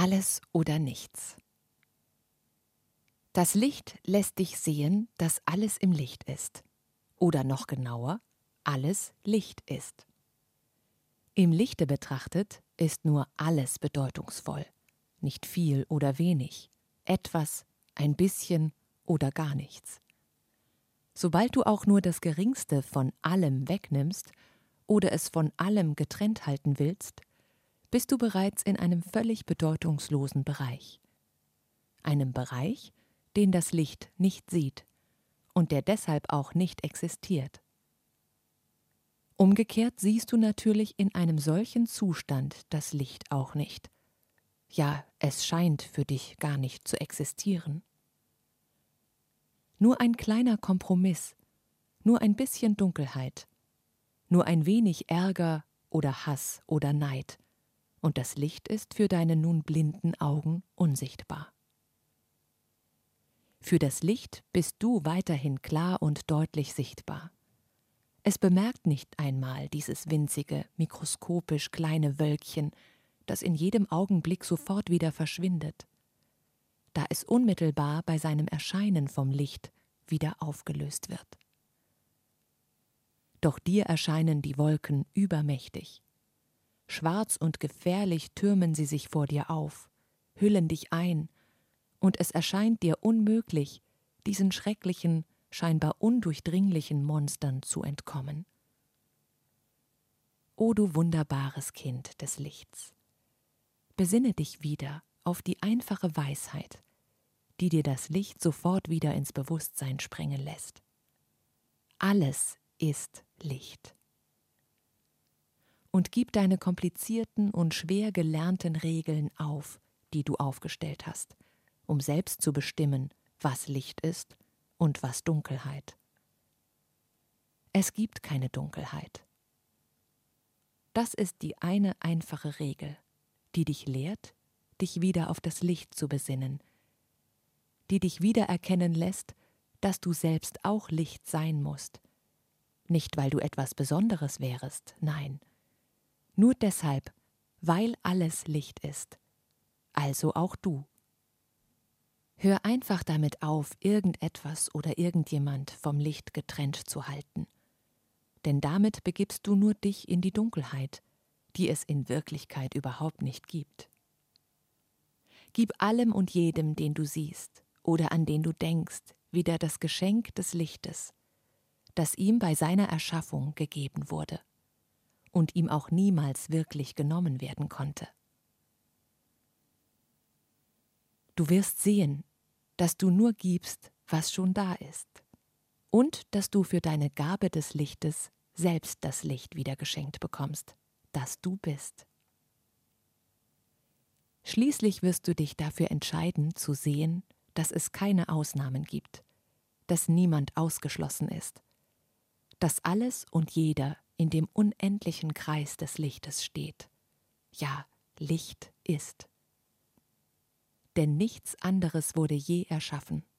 Alles oder nichts. Das Licht lässt dich sehen, dass alles im Licht ist. Oder noch genauer, alles Licht ist. Im Lichte betrachtet ist nur alles bedeutungsvoll. Nicht viel oder wenig, etwas, ein bisschen oder gar nichts. Sobald du auch nur das Geringste von allem wegnimmst oder es von allem getrennt halten willst, bist du bereits in einem völlig bedeutungslosen Bereich. Einem Bereich, den das Licht nicht sieht und der deshalb auch nicht existiert. Umgekehrt siehst du natürlich in einem solchen Zustand das Licht auch nicht. Ja, es scheint für dich gar nicht zu existieren. Nur ein kleiner Kompromiss, nur ein bisschen Dunkelheit, nur ein wenig Ärger oder Hass oder Neid, und das Licht ist für deine nun blinden Augen unsichtbar. Für das Licht bist du weiterhin klar und deutlich sichtbar. Es bemerkt nicht einmal dieses winzige, mikroskopisch kleine Wölkchen, das in jedem Augenblick sofort wieder verschwindet, da es unmittelbar bei seinem Erscheinen vom Licht wieder aufgelöst wird. Doch dir erscheinen die Wolken übermächtig. Schwarz und gefährlich türmen sie sich vor dir auf, hüllen dich ein, und es erscheint dir unmöglich, diesen schrecklichen, scheinbar undurchdringlichen Monstern zu entkommen. O du wunderbares Kind des Lichts, besinne dich wieder auf die einfache Weisheit, die dir das Licht sofort wieder ins Bewusstsein sprengen lässt. Alles ist Licht. Und gib deine komplizierten und schwer gelernten Regeln auf, die du aufgestellt hast, um selbst zu bestimmen, was Licht ist und was Dunkelheit. Es gibt keine Dunkelheit. Das ist die eine einfache Regel, die dich lehrt, dich wieder auf das Licht zu besinnen, die dich wieder erkennen lässt, dass du selbst auch Licht sein musst. Nicht, weil du etwas Besonderes wärest, nein, nur deshalb, weil alles Licht ist, also auch du. Hör einfach damit auf, irgendetwas oder irgendjemand vom Licht getrennt zu halten. Denn damit begibst du nur dich in die Dunkelheit, die es in Wirklichkeit überhaupt nicht gibt. Gib allem und jedem, den du siehst oder an den du denkst, wieder das Geschenk des Lichtes, das ihm bei seiner Erschaffung gegeben wurde und ihm auch niemals wirklich genommen werden konnte. Du wirst sehen, dass du nur gibst, was schon da ist, und dass du für deine Gabe des Lichtes selbst das Licht wieder geschenkt bekommst, das du bist. Schließlich wirst du dich dafür entscheiden, zu sehen, dass es keine Ausnahmen gibt, dass niemand ausgeschlossen ist, dass alles und jeder in dem unendlichen Kreis des Lichtes steht. Ja, Licht ist. Denn nichts anderes wurde je erschaffen.